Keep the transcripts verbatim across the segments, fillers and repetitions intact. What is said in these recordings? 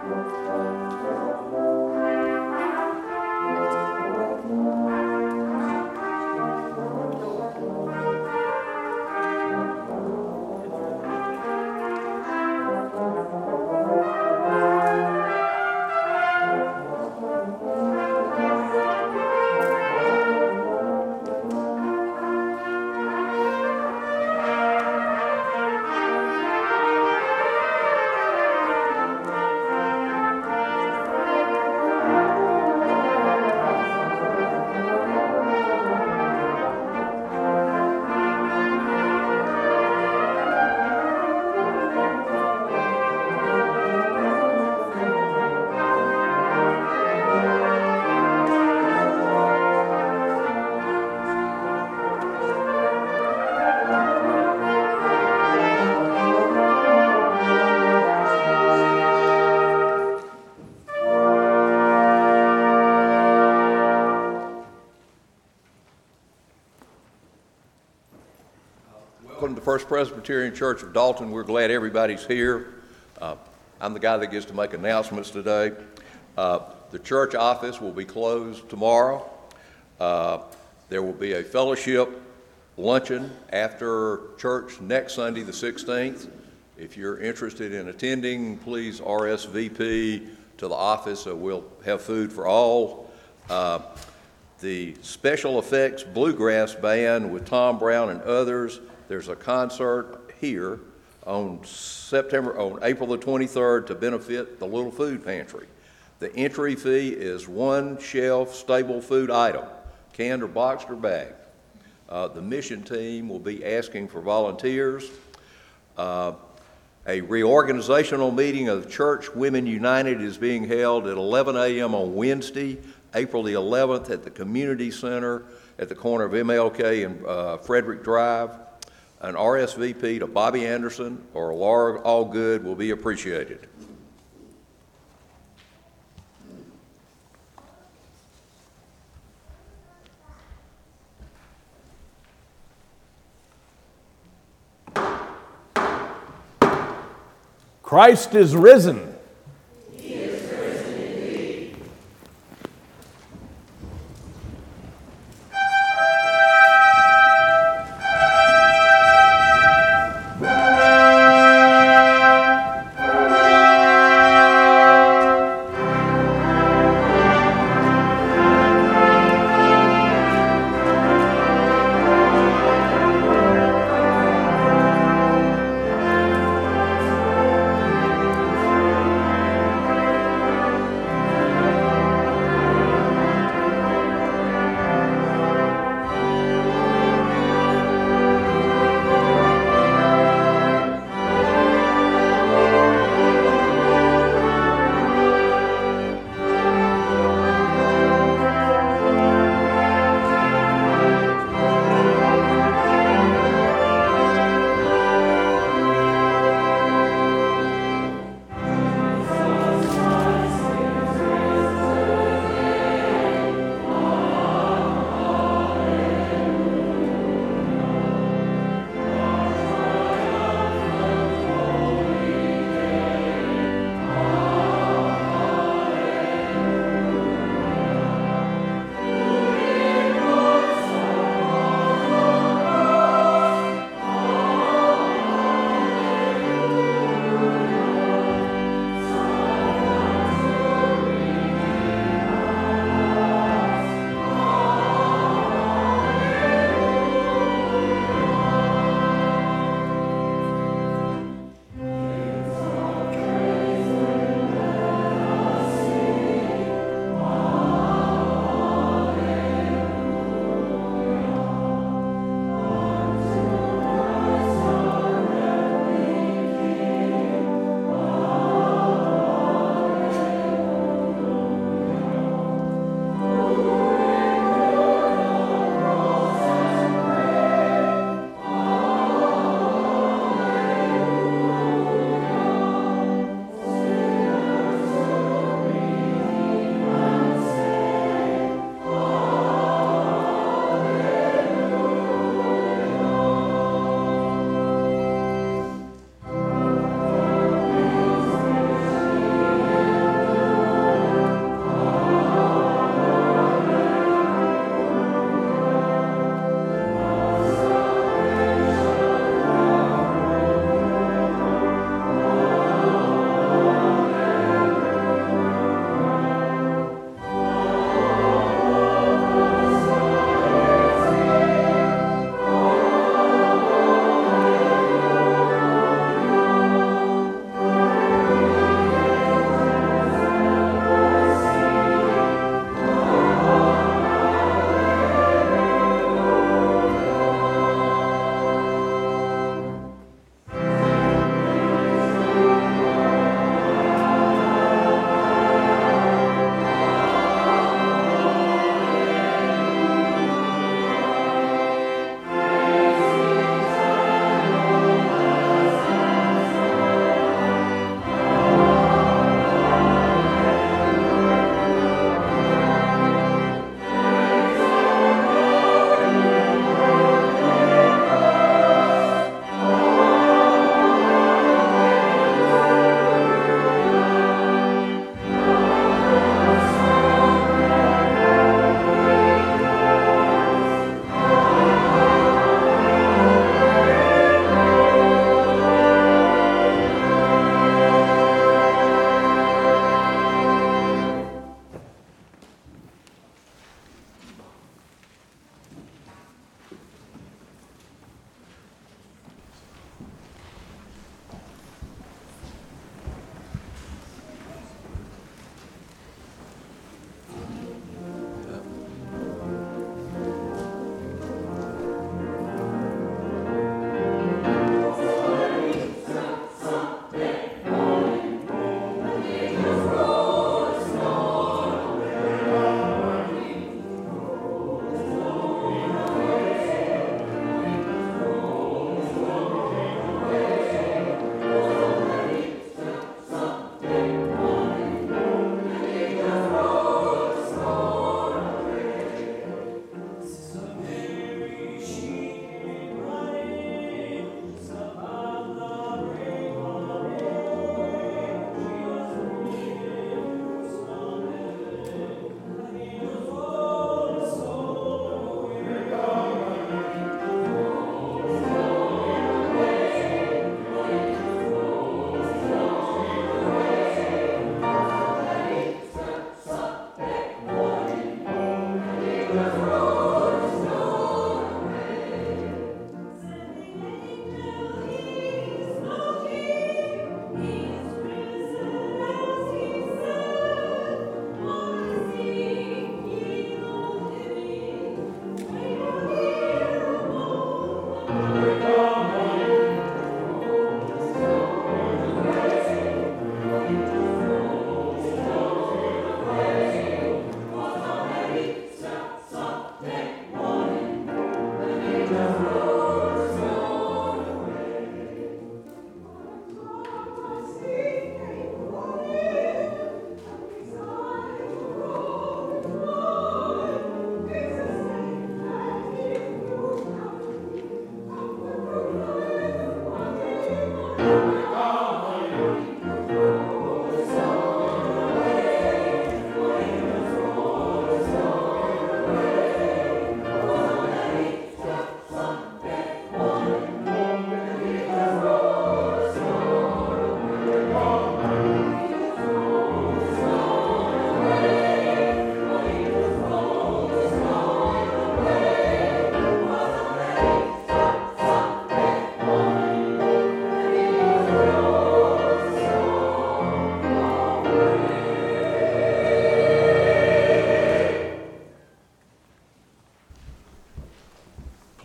Welcome to First Presbyterian Church of Dalton. We're glad everybody's here. Uh, I'm the guy that gets to make announcements today. Uh, the church office will be closed tomorrow. Uh, there will be a fellowship luncheon after church next Sunday, the sixteenth. If you're interested in attending, please R S V P to the office, so we'll have food for all. Uh, the Special Effects Bluegrass Band with Tom Brown and others, there's a concert here on September, on April the twenty-third to benefit the Little Food Pantry. The entry fee is one shelf stable food item, canned or boxed or bagged. Uh, the mission team will be asking for volunteers. Uh, a reorganizational meeting of the Church Women United is being held at eleven a.m. on Wednesday, April the eleventh at the Community Center at the corner of M L K and uh, Frederick Drive. An R S V P to Bobby Anderson or Laura Allgood will be appreciated. Christ is risen. He is risen indeed.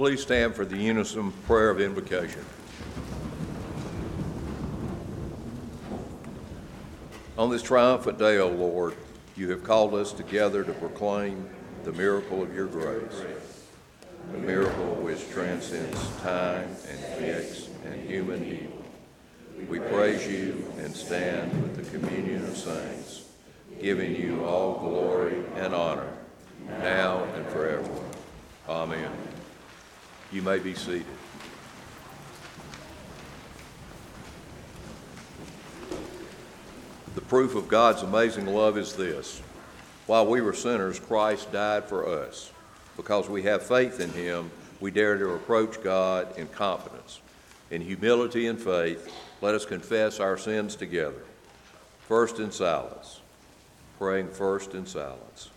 Please stand for the unison prayer of invocation. On this triumphant day, O Lord, you have called us together to proclaim the miracle of your grace, the miracle which transcends time and fix and human evil. We praise you and stand with the communion of saints, giving you all glory and honor, now and forever. Amen. You may be seated. The proof of God's amazing love is this: while we were sinners, Christ died for us. Because we have faith in him, we dare to approach God in confidence. In humility and faith, let us confess our sins together. First in silence. Praying first in silence.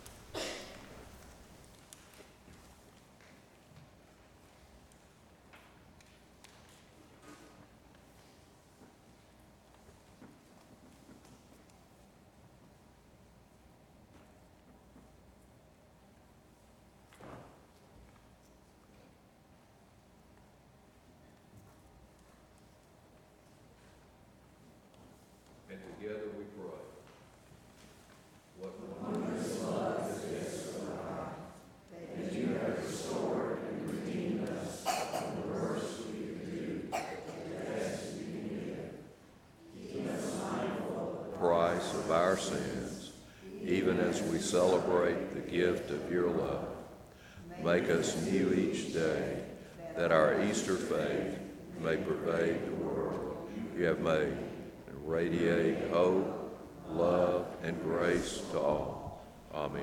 And together we pray. What wondrous love is this of God, that you have restored and redeemed us from the worst we could do, the best we can give. Keep us mindful of the price of our sins, even as we celebrate the gift of your love. Make us new each day, that our Easter faith may pervade the world you have made, radiate hope, love, and grace to all. Amen.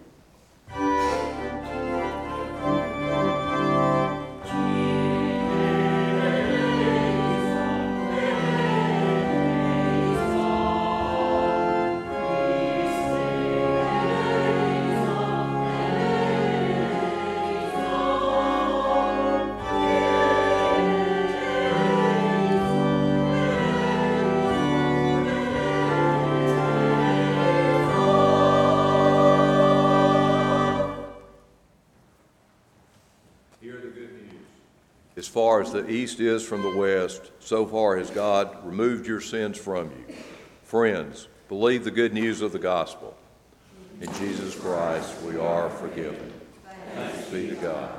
As far as the east is from the west, so far has God removed your sins from you. Friends, believe the good news of the gospel. In Jesus Christ we are forgiven. Thanks be to God.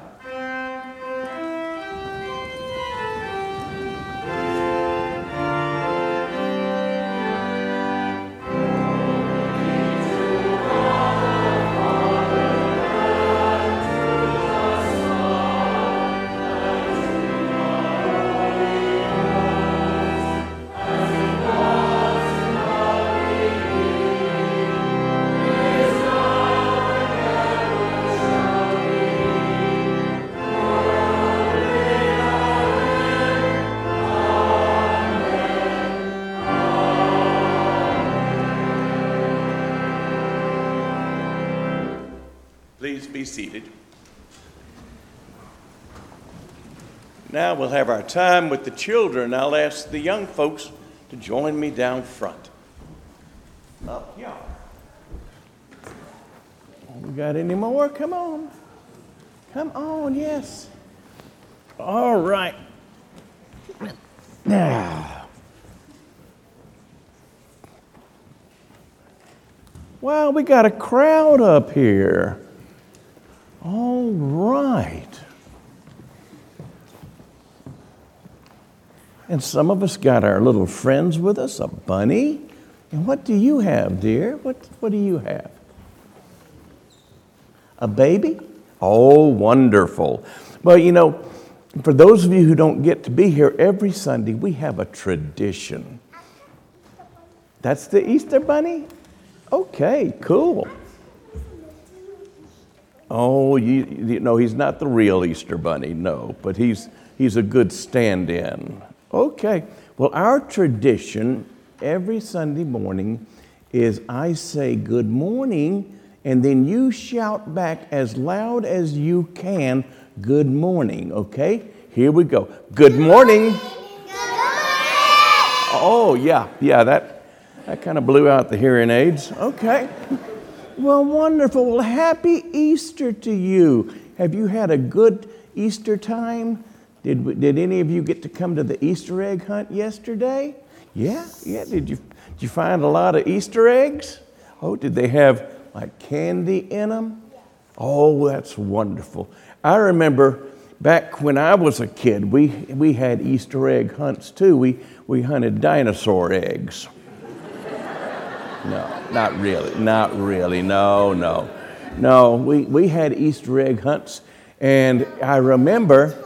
Please be seated. Now we'll have our time with the children. I'll ask the young folks to join me down front. Up here. We got any more? Come on. Come on, yes. All right. Now. Wow, we got a crowd up here. All right. And some of us got our little friends with us, a bunny. And what do you have, dear? What, what do you have? A baby? Oh, wonderful. Well, you know, for those of you who don't get to be here every Sunday, we have a tradition. That's the Easter bunny? Okay, cool. Oh, you, you know, he's not the real Easter bunny, no, but he's he's a good stand-in. Okay, well, our tradition every Sunday morning is I say good morning, and then you shout back as loud as you can, good morning, okay? Here we go. Good morning. Good morning. Oh, yeah, yeah, that, that kind of blew out the hearing aids. Okay. Well, wonderful. Well, happy Easter to you. Have you had a good Easter time. Did, we- did any of you get to come to the Easter egg hunt yesterday? Yeah, yeah. Did you, did you find a lot of Easter eggs? Oh, did they have like candy in them? Oh, that's wonderful. I remember back when I was a kid, we, we had Easter egg hunts too. We, we hunted dinosaur eggs. No, not really, not really, no, no. No, we, we had Easter egg hunts, and I remember,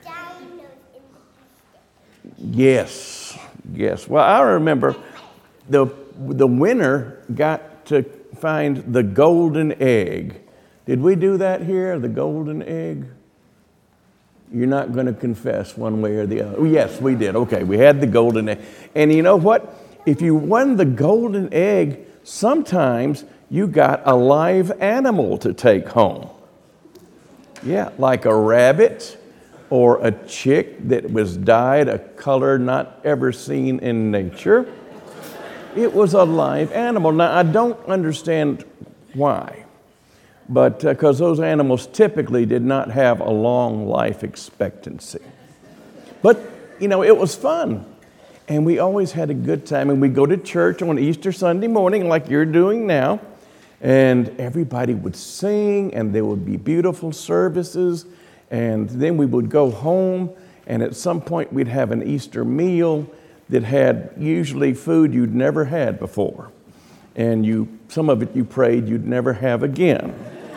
yes, yes. Well, I remember the, the winner got to find the golden egg. Did we do that here, the golden egg? You're not going to confess one way or the other. Oh, yes, we did. Okay, we had the golden egg. And you know what? If you won the golden egg, sometimes you got a live animal to take home. Yeah, like a rabbit or a chick that was dyed a color not ever seen in nature. It was a live animal. Now, I don't understand why, but because uh, those animals typically did not have a long life expectancy. But, you know, it was fun. And we always had a good time. And we'd go to church on Easter Sunday morning like you're doing now. And everybody would sing, and there would be beautiful services. And then we would go home, and at some point we'd have an Easter meal that had usually food you'd never had before. And you, some of it you prayed you'd never have again.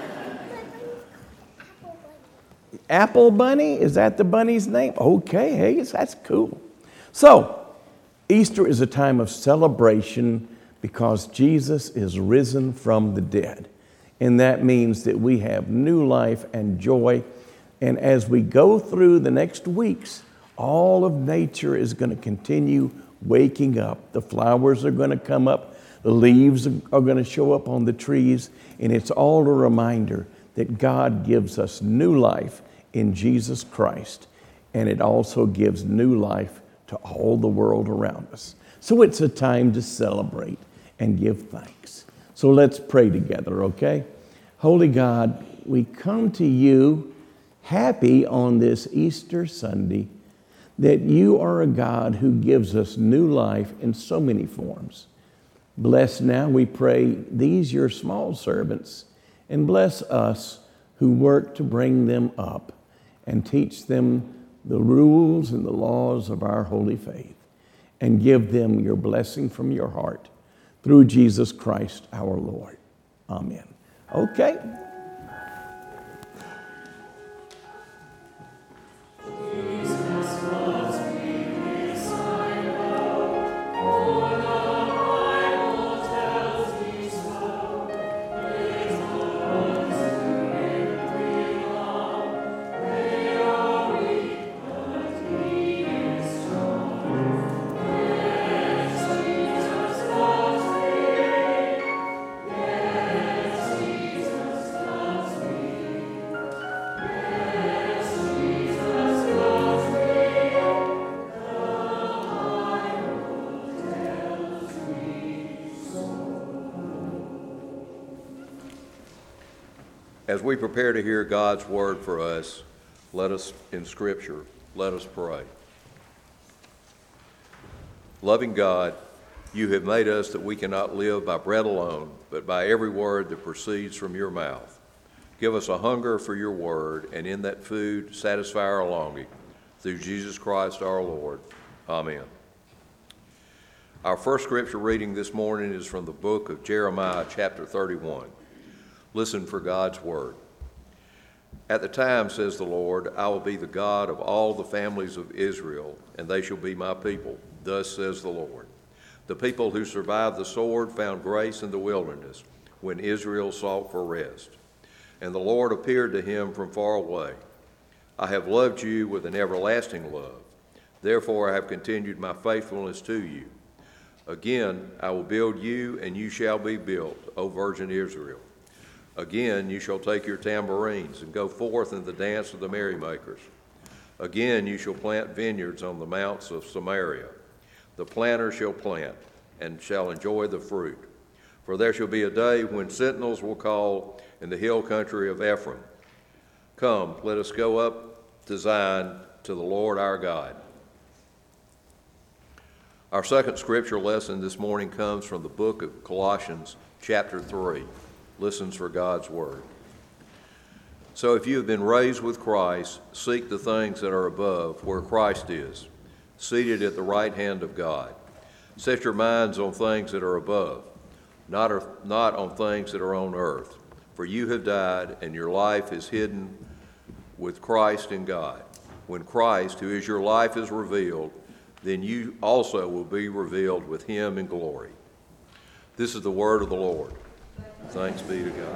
Apple Bunny? Is that the bunny's name? Okay, hey, that's cool. So, Easter is a time of celebration because Jesus is risen from the dead. And that means that we have new life and joy. And as we go through the next weeks, all of nature is going to continue waking up. The flowers are going to come up. The leaves are going to show up on the trees. And it's all a reminder that God gives us new life in Jesus Christ. And it also gives new life to all the world around us. So it's a time to celebrate and give thanks. So let's pray together, okay? Holy God, we come to you happy on this Easter Sunday that you are a God who gives us new life in so many forms. Bless now, we pray, these your small servants, and bless us who work to bring them up and teach them the rules and the laws of our holy faith, and give them your blessing from your heart through Jesus Christ our Lord. Amen. Okay. As we prepare to hear God's word for us, let us, in Scripture, let us pray. Loving God, you have made us that we cannot live by bread alone, but by every word that proceeds from your mouth. Give us a hunger for your word, and in that food satisfy our longing. Through Jesus Christ our Lord. Amen. Our first scripture reading this morning is from the book of Jeremiah, chapter thirty-one. Listen for God's word. At the time, says the Lord, I will be the God of all the families of Israel, and they shall be my people. Thus says the Lord. The people who survived the sword found grace in the wilderness when Israel sought for rest. And the Lord appeared to him from far away. I have loved you with an everlasting love. Therefore I have continued my faithfulness to you. Again, I will build you, and you shall be built, O Virgin Israel. Again, you shall take your tambourines and go forth in the dance of the merrymakers. Again, you shall plant vineyards on the mounts of Samaria. The planter shall plant and shall enjoy the fruit. For there shall be a day when sentinels will call in the hill country of Ephraim. Come, let us go up to Zion, to the Lord our God. Our second scripture lesson this morning comes from the book of Colossians, chapter three. Listens for God's word. So if you have been raised with Christ, seek the things that are above, where Christ is, seated at the right hand of God. Set your minds on things that are above, not, or, not on things that are on earth. For you have died, and your life is hidden with Christ in God. When Christ, who is your life, is revealed, then you also will be revealed with him in glory. This is the word of the Lord. Thanks be to God.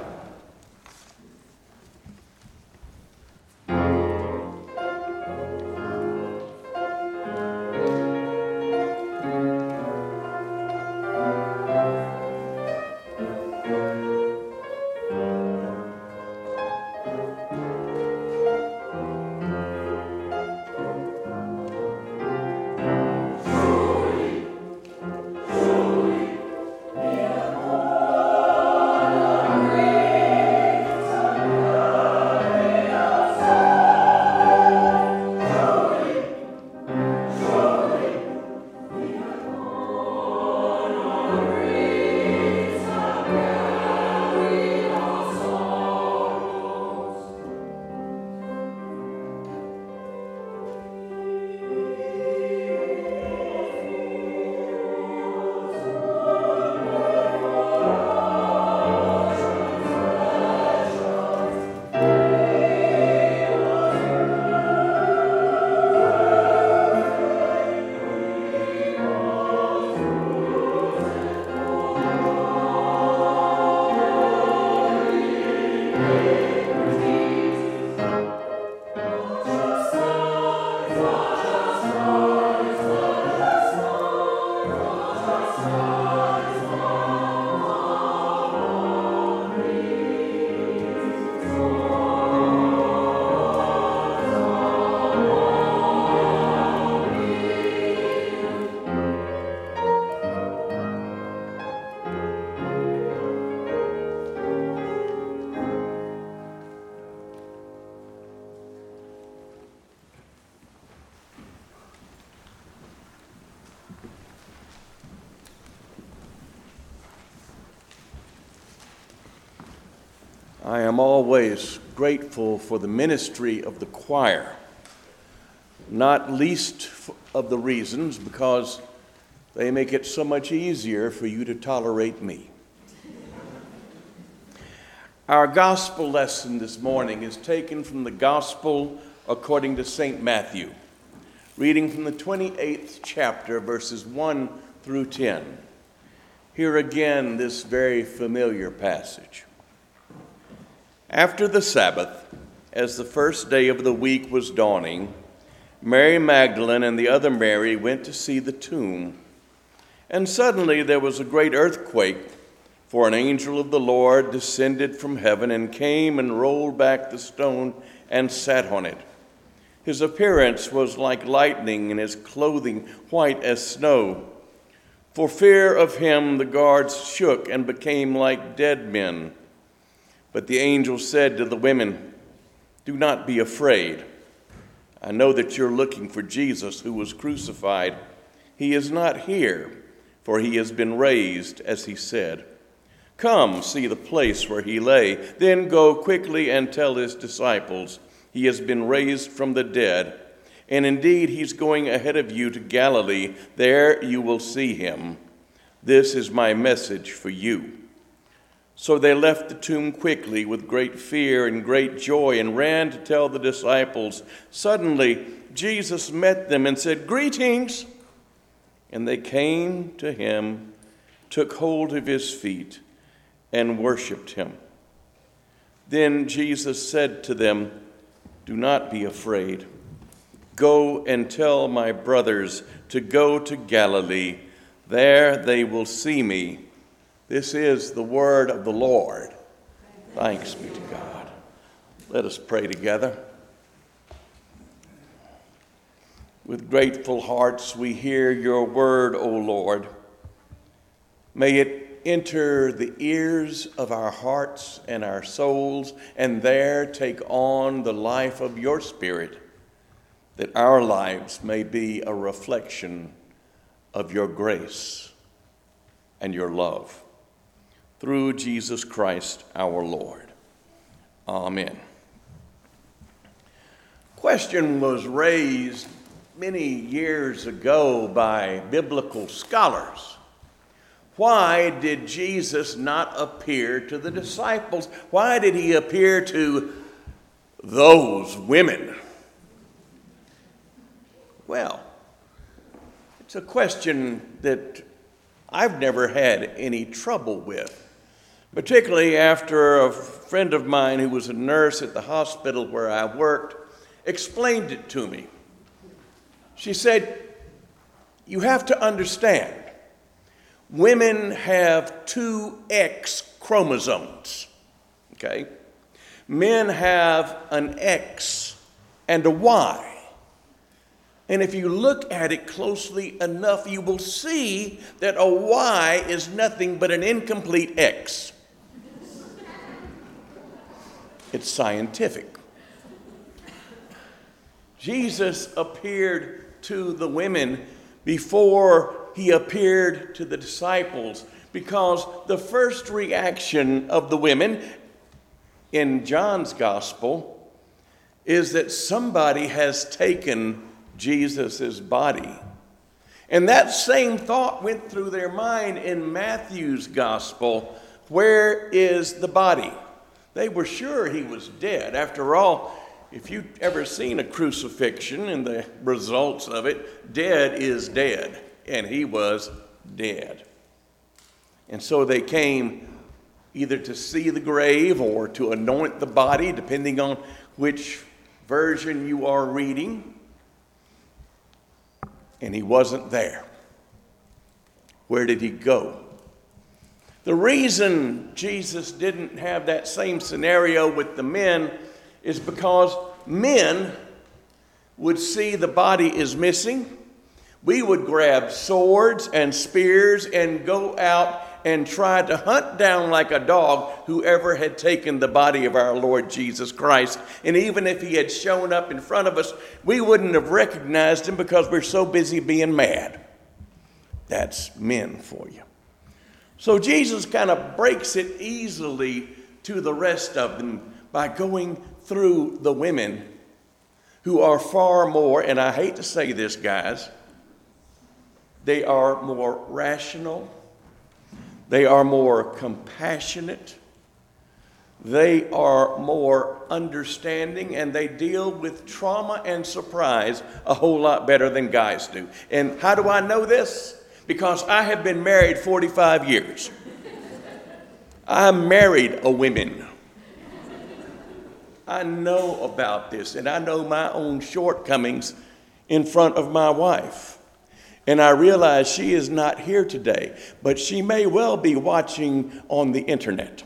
I am always grateful for the ministry of the choir, not least of the reasons because they make it so much easier for you to tolerate me. Our gospel lesson this morning is taken from the Gospel according to Saint Matthew, reading from the twenty-eighth chapter, verses one through ten. Here again, this very familiar passage. After the Sabbath, as the first day of the week was dawning, Mary Magdalene and the other Mary went to see the tomb. And suddenly there was a great earthquake, for an angel of the Lord descended from heaven and came and rolled back the stone and sat on it. His appearance was like lightning, and his clothing white as snow. For fear of him, the guards shook and became like dead men. But the angel said to the women, "Do not be afraid. I know that you're looking for Jesus who was crucified. He is not here, for he has been raised, as he said. Come, see the place where he lay. Then go quickly and tell his disciples, he has been raised from the dead. And indeed, he's going ahead of you to Galilee. There you will see him. This is my message for you." So they left the tomb quickly with great fear and great joy and ran to tell the disciples. Suddenly, Jesus met them and said, "Greetings!" And they came to him, took hold of his feet, and worshiped him. Then Jesus said to them, "Do not be afraid. Go and tell my brothers to go to Galilee. There they will see me." This is the word of the Lord. Thanks be to God. Let us pray together. With grateful hearts we hear your word, O Lord. May it enter the ears of our hearts and our souls, and there take on the life of your Spirit. that our lives may be a reflection of your grace and your love. Through Jesus Christ our Lord. Amen. Question was raised many years ago by biblical scholars. Why did Jesus not appear to the disciples? Why did he appear to those women? Well, it's a question that I've never had any trouble with, particularly after a friend of mine who was a nurse at the hospital where I worked explained it to me. She said, you have to understand, women have two X chromosomes, okay? Men have an X and a Y. And if you look at it closely enough, you will see that a Y is nothing but an incomplete X. It's scientific. Jesus appeared to the women before he appeared to the disciples, because the first reaction of the women in John's gospel is that somebody has taken Jesus' body. And that same thought went through their mind in Matthew's gospel. Where is the body? They were sure he was dead. After all, if you've ever seen a crucifixion and the results of it, dead is dead. And he was dead. And so they came either to see the grave or to anoint the body, depending on which version you are reading. And he wasn't there. Where did he go? The reason Jesus didn't have that same scenario with the men is because men would see the body is missing. We would grab swords and spears and go out and try to hunt down like a dog whoever had taken the body of our Lord Jesus Christ. And even if he had shown up in front of us, we wouldn't have recognized him because we're so busy being mad. That's men for you. So Jesus kind of breaks it easily to the rest of them by going through the women who are far more, and I hate to say this, guys, they are more rational. They are more compassionate. They are more understanding, and they deal with trauma and surprise a whole lot better than guys do. And how do I know this? Because I have been married forty-five years. I married a woman. I know about this, and I know my own shortcomings in front of my wife. And I realize she is not here today, but she may well be watching on the internet.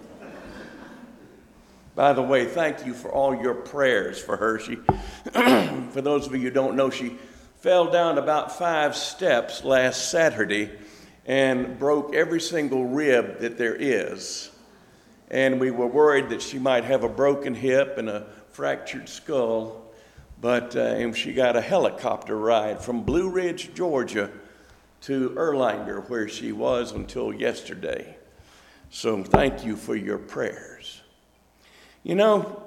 By the way, thank you for all your prayers for her. She, for those of you who don't know, she fell down about five steps last Saturday and broke every single rib that there is. And we were worried that she might have a broken hip and a fractured skull. But uh, and she got a helicopter ride from Blue Ridge, Georgia, to Erlanger, where she was until yesterday. So thank you for your prayers. You know,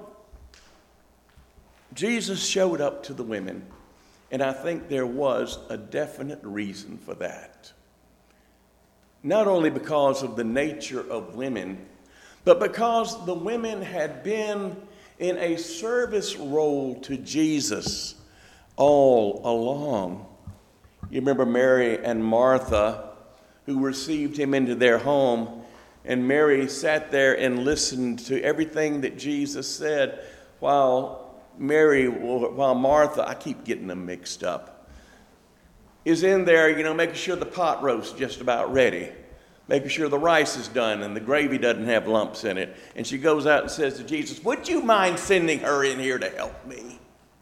Jesus showed up to the women, and I think there was a definite reason for that. Not only because of the nature of women, but because the women had been in a service role to Jesus all along. You remember Mary and Martha, who received him into their home, and Mary sat there and listened to everything that Jesus said, while Mary, while Martha, I keep getting them mixed up, is in there, you know, making sure the pot roast's just about ready, making sure the rice is done and the gravy doesn't have lumps in it. And she goes out and says to Jesus, would you mind sending her in here to help me?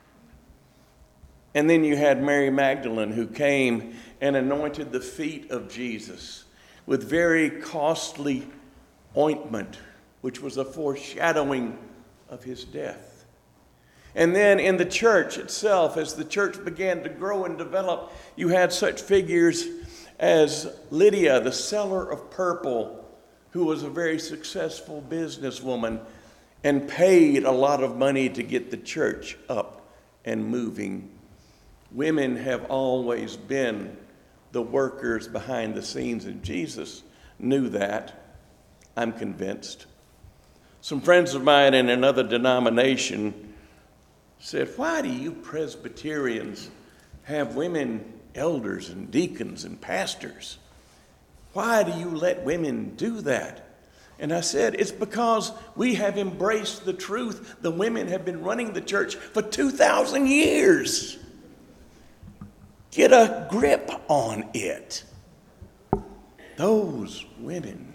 And then you had Mary Magdalene, who came and anointed the feet of Jesus with very costly ointment, which was a foreshadowing of his death. And then in the church itself, as the church began to grow and develop, you had such figures as Lydia, the seller of purple, who was a very successful businesswoman and paid a lot of money to get the church up and moving. Women have always been the workers behind the scenes, and Jesus knew that, I'm convinced. Some friends of mine in another denomination said, "Why do you Presbyterians have women elders and deacons and pastors? Why do you let women do that?" And I said, it's because we have embraced the truth. The women have been running the church for two thousand years. Get a grip on it. Those women.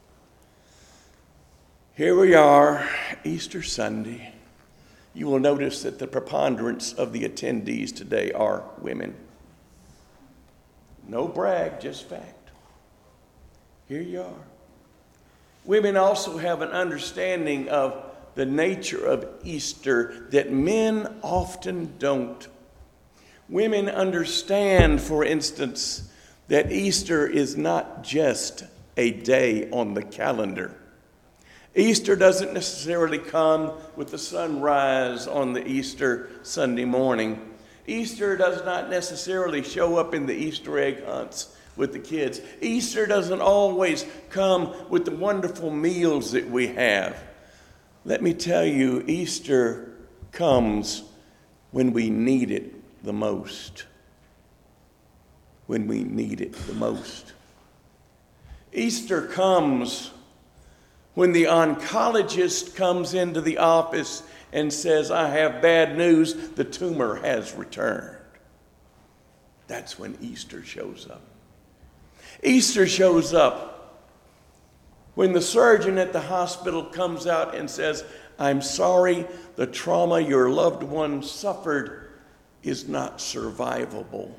Here we are, Easter Sunday. You will notice that the preponderance of the attendees today are women. No brag, just fact. Here you are. Women also have an understanding of the nature of Easter that men often don't. Women understand, for instance, that Easter is not just a day on the calendar. Easter doesn't necessarily come with the sunrise on the Easter Sunday morning. Easter does not necessarily show up in the Easter egg hunts with the kids. Easter doesn't always come with the wonderful meals that we have. Let me tell you, Easter comes when we need it the most. When we need it the most. Easter comes when the oncologist comes into the office and says, "I have bad news, the tumor has returned." That's when Easter shows up. Easter shows up when the surgeon at the hospital comes out and says, "I'm sorry, the trauma your loved one suffered is not survivable."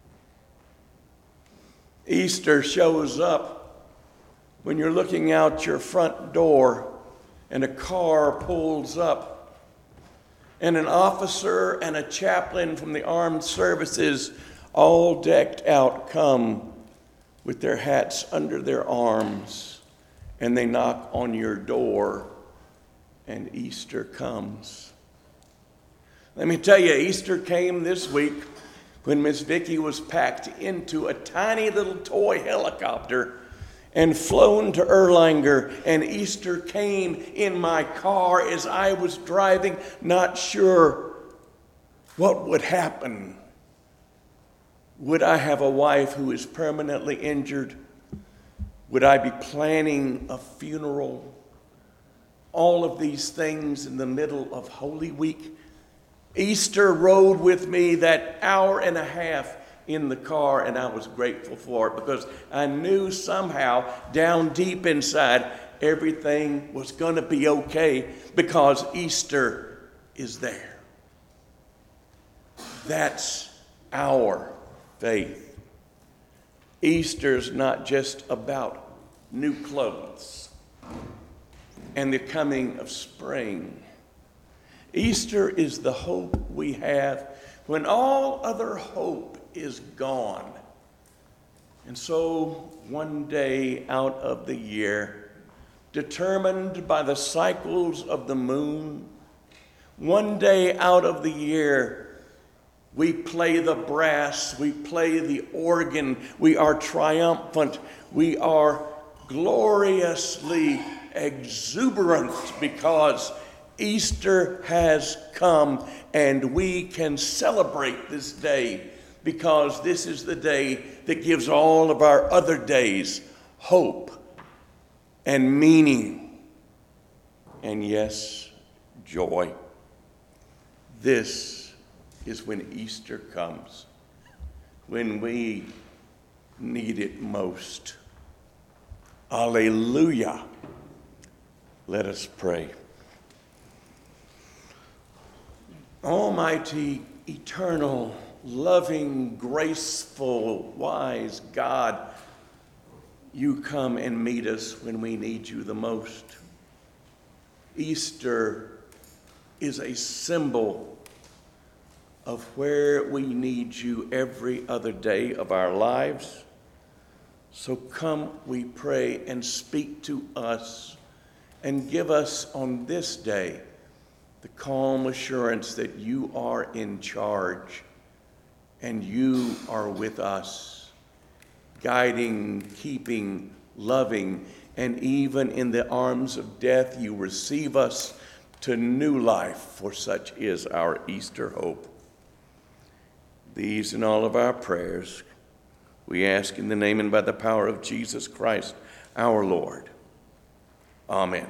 Easter shows up when you're looking out your front door and a car pulls up and an officer and a chaplain from the armed services, all decked out, come with their hats under their arms, and they knock on your door, and Easter comes. Let me tell you, Easter came this week when Miss Vicki was packed into a tiny little toy helicopter and flown to Erlanger, and Easter came in my car as I was driving, not sure what would happen. Would I have a wife who is permanently injured? Would I be planning a funeral? All of these things in the middle of Holy Week. Easter rode with me that hour and a half in the car, and I was grateful for it because I knew somehow down deep inside everything was going to be okay because Easter is there. That's our faith. Easter's not just about new clothes and the coming of spring. Easter is the hope we have when all other hope is gone. And so one day out of the year, determined by the cycles of the moon, one day out of the year, we play the brass, we play the organ, we are triumphant, we are gloriously exuberant because Easter has come, and we can celebrate this day because this is the day that gives all of our other days hope and meaning and, yes, joy. This is when Easter comes, when we need it most. Alleluia. Let us pray. Almighty, eternal, loving, graceful, wise God, you come and meet us when we need you the most. Easter is a symbol of where we need you every other day of our lives. So come, we pray, and speak to us and give us on this day the calm assurance that you are in charge and you are with us, guiding, keeping, loving, and even in the arms of death, you receive us to new life, for such is our Easter hope. These and all of our prayers we ask in the name and by the power of Jesus Christ, our Lord. Amen.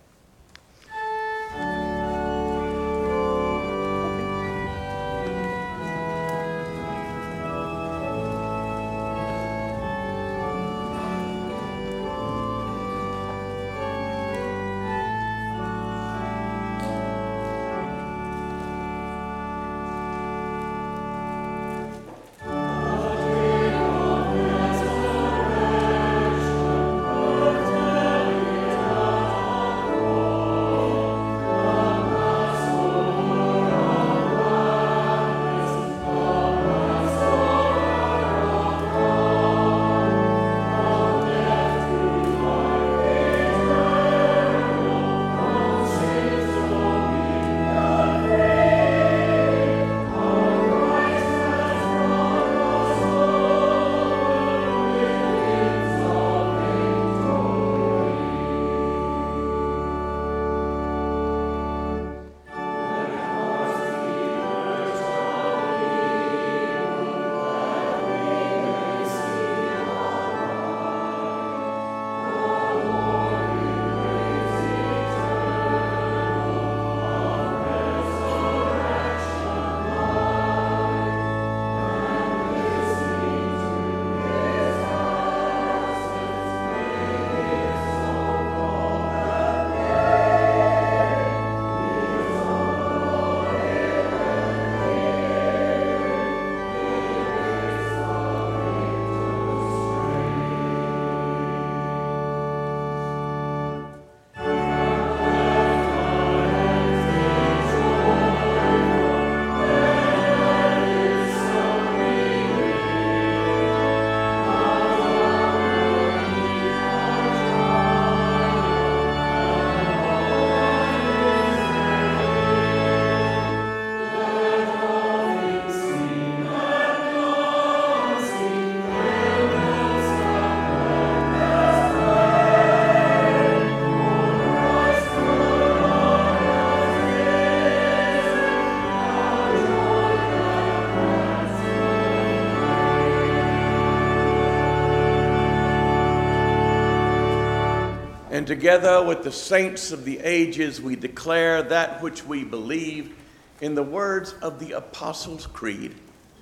And together with the saints of the ages, we declare that which we believe in the words of the Apostles' Creed.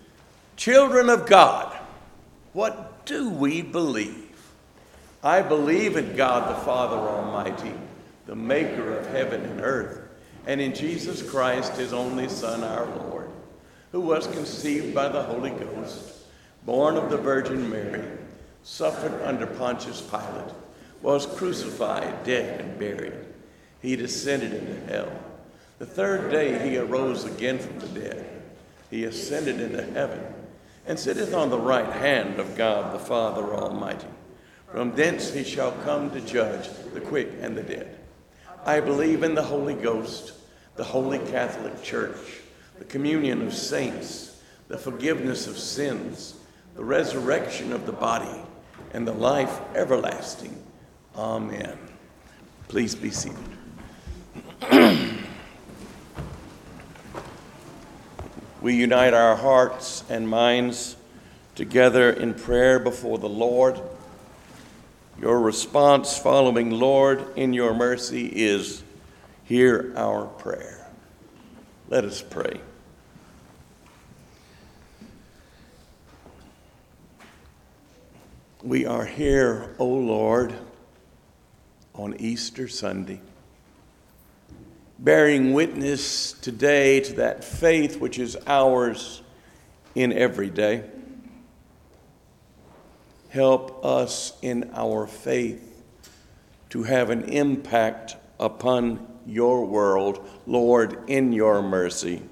Children of God, what do we believe? I believe in God the Father Almighty, the maker of heaven and earth, and in Jesus Christ, his only Son, our Lord, who was conceived by the Holy Ghost, born of the Virgin Mary, suffered under Pontius Pilate, was crucified, dead, and buried. He descended into hell. The third day he arose again from the dead. He ascended into heaven and sitteth on the right hand of God the Father Almighty. From thence he shall come to judge the quick and the dead. I believe in the Holy Ghost, the Holy Catholic Church, the communion of saints, the forgiveness of sins, the resurrection of the body, and the life everlasting. Amen. Please be seated. We unite our hearts and minds together in prayer before the Lord. Your response following, Lord, in your mercy, is, hear our prayer. Let us pray. We are here, O Lord, on Easter Sunday, bearing witness today to that faith which is ours in every day. Help us in our faith to have an impact upon your world, Lord, in your mercy.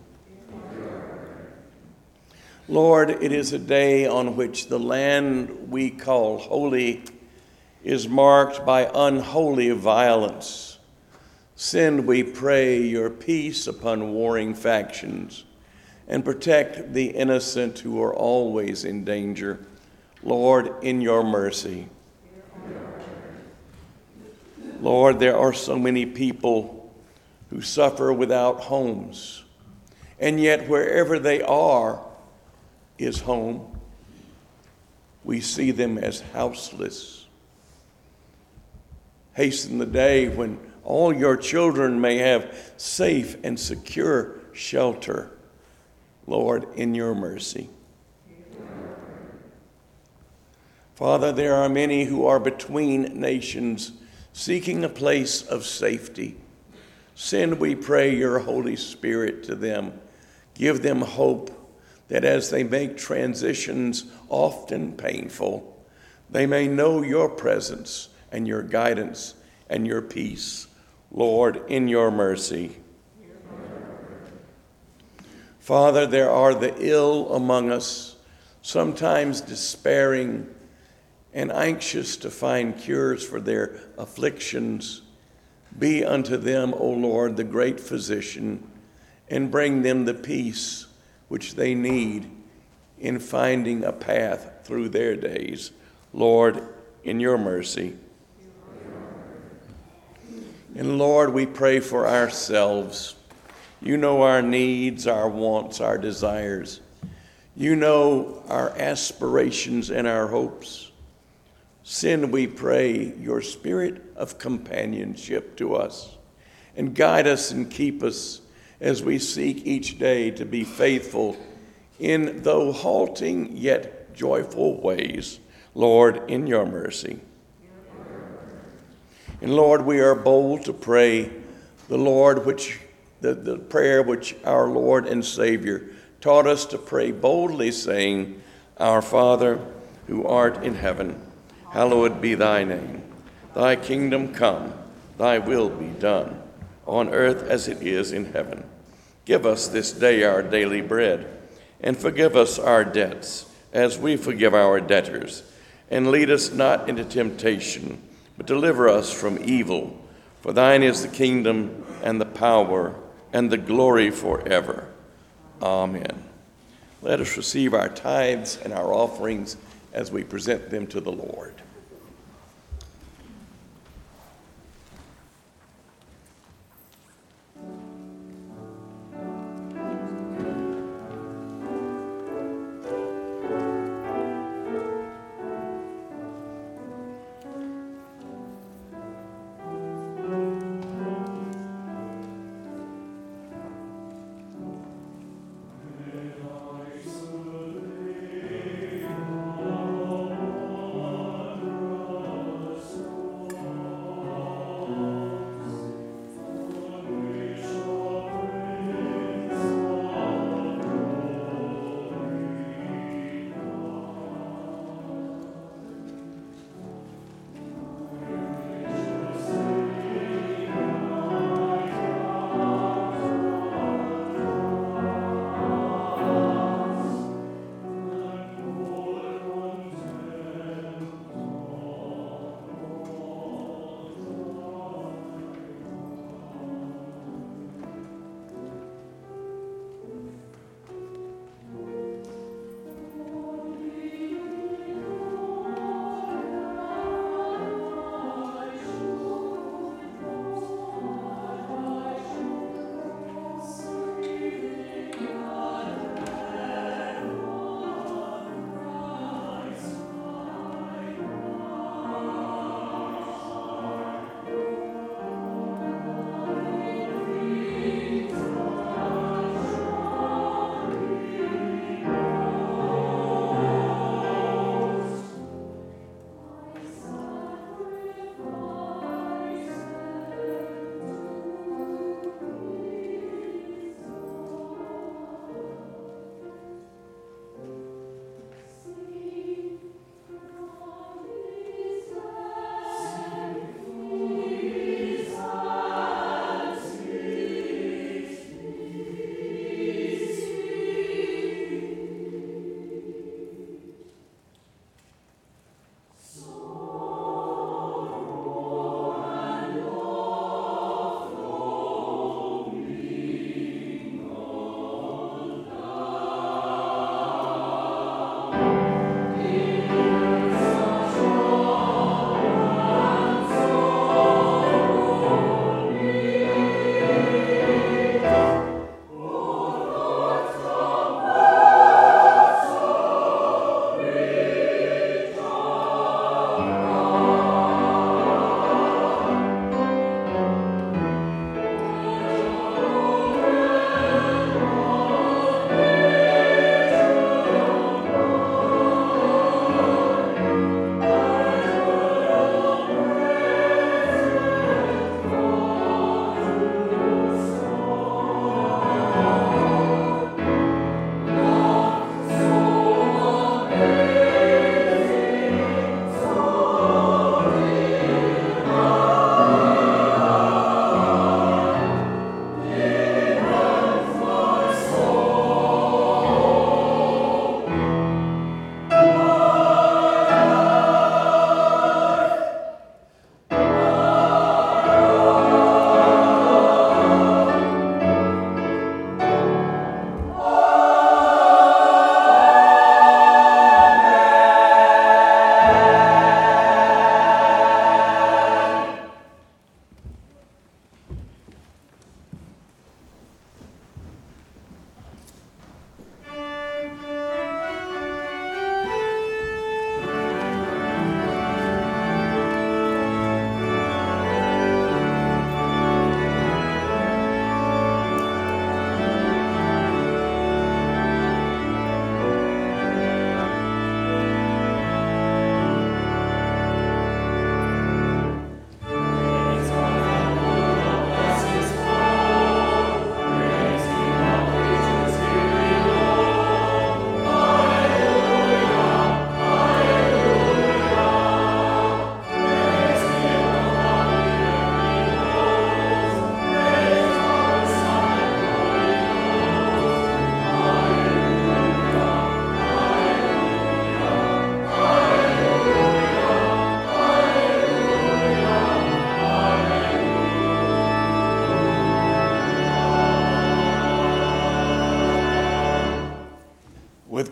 Lord, it is a day on which the land we call holy is marked by unholy violence. Send, we pray, your peace upon warring factions and protect the innocent who are always in danger. Lord, in your mercy. Lord, there are so many people who suffer without homes, and yet wherever they are is home. We see them as houseless. Hasten the day when all your children may have safe and secure shelter. Lord, in your mercy. Father, there are many who are between nations seeking a place of safety. Send, we pray, your Holy Spirit to them. Give them hope that as they make transitions often painful, they may know your presence and your guidance and your peace. Lord, in your mercy. Father, there are the ill among us, sometimes despairing and anxious to find cures for their afflictions. Be unto them, O Lord, the great physician, and bring them the peace which they need in finding a path through their days. Lord, in your mercy. And Lord, we pray for ourselves. You know our needs, our wants, our desires. You know our aspirations and our hopes. Send, we pray, your spirit of companionship to us, and guide us and keep us as we seek each day to be faithful in, though halting, yet joyful ways. Lord, in your mercy. And Lord, we are bold to pray the Lord which the, the prayer which our Lord and Savior taught us to pray boldly, saying, Our Father, who art in heaven, hallowed be thy name. Thy kingdom come, thy will be done, on earth as it is in heaven. Give us this day our daily bread, and forgive us our debts, as we forgive our debtors. And lead us not into temptation, but deliver us from evil. For thine is the kingdom, and the power, and the glory forever. Amen. Let us receive our tithes and our offerings as we present them to the Lord.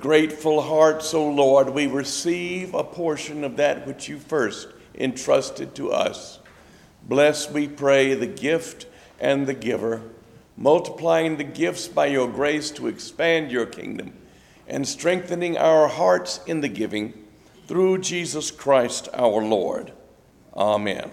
grateful hearts, O Lord, we receive a portion of that which you first entrusted to us. Bless, we pray, the gift and the giver, multiplying the gifts by your grace to expand your kingdom, and strengthening our hearts in the giving, through Jesus Christ our Lord. Amen.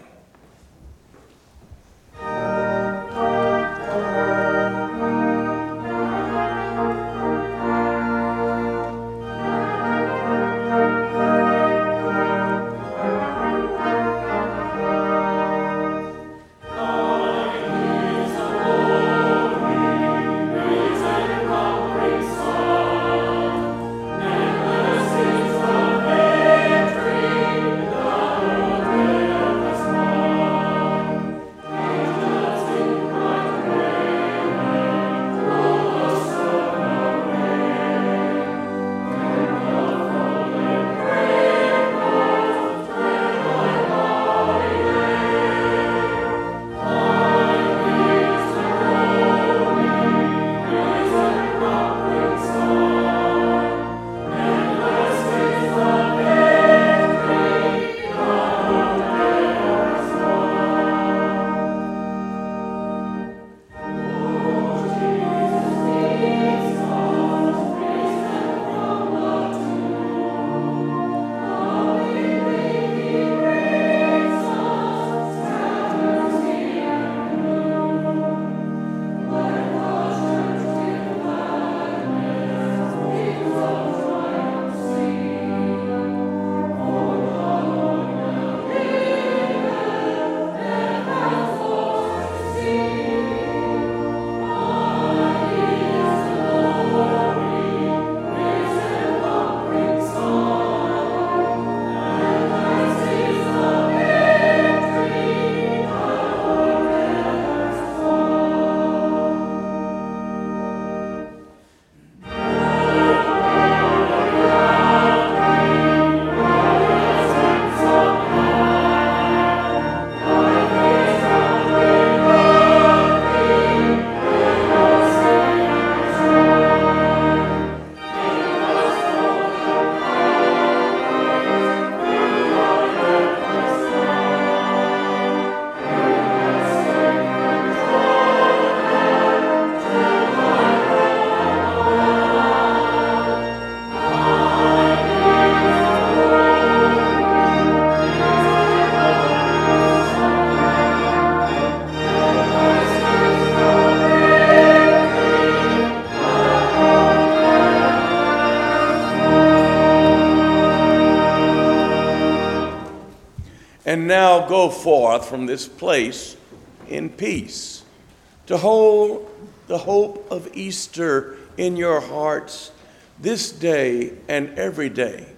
And now go forth from this place in peace, to hold the hope of Easter in your hearts this day and every day,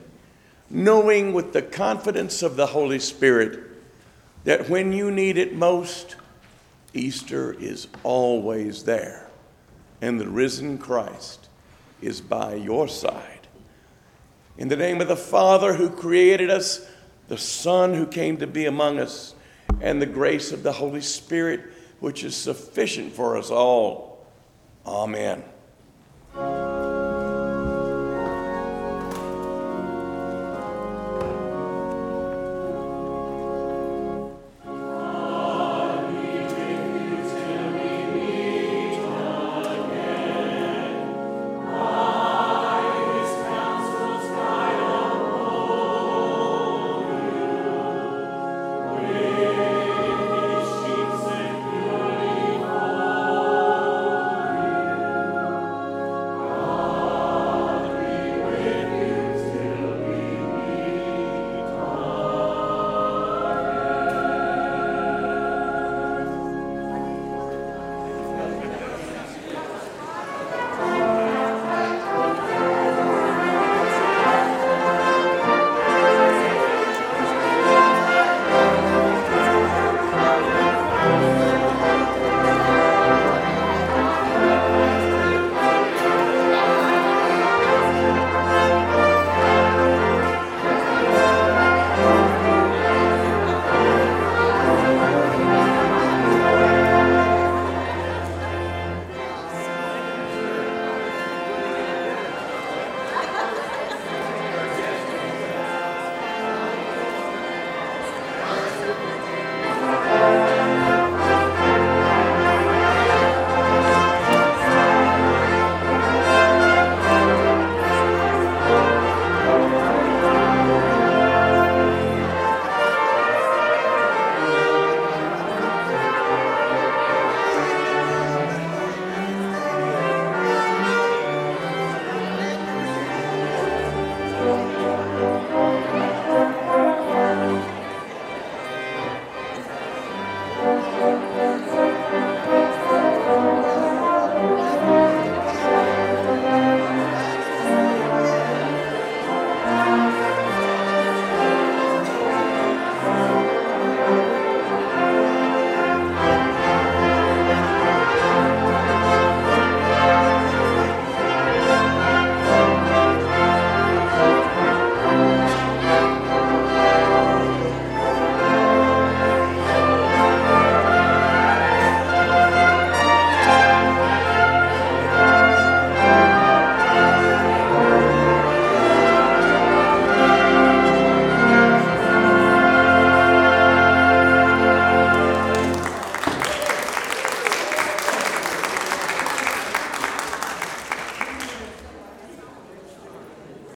knowing with the confidence of the Holy Spirit that when you need it most, Easter is always there, and the risen Christ is by your side. In the name of the Father who created us, the Son who came to be among us, and the grace of the Holy Spirit, which is sufficient for us all. Amen.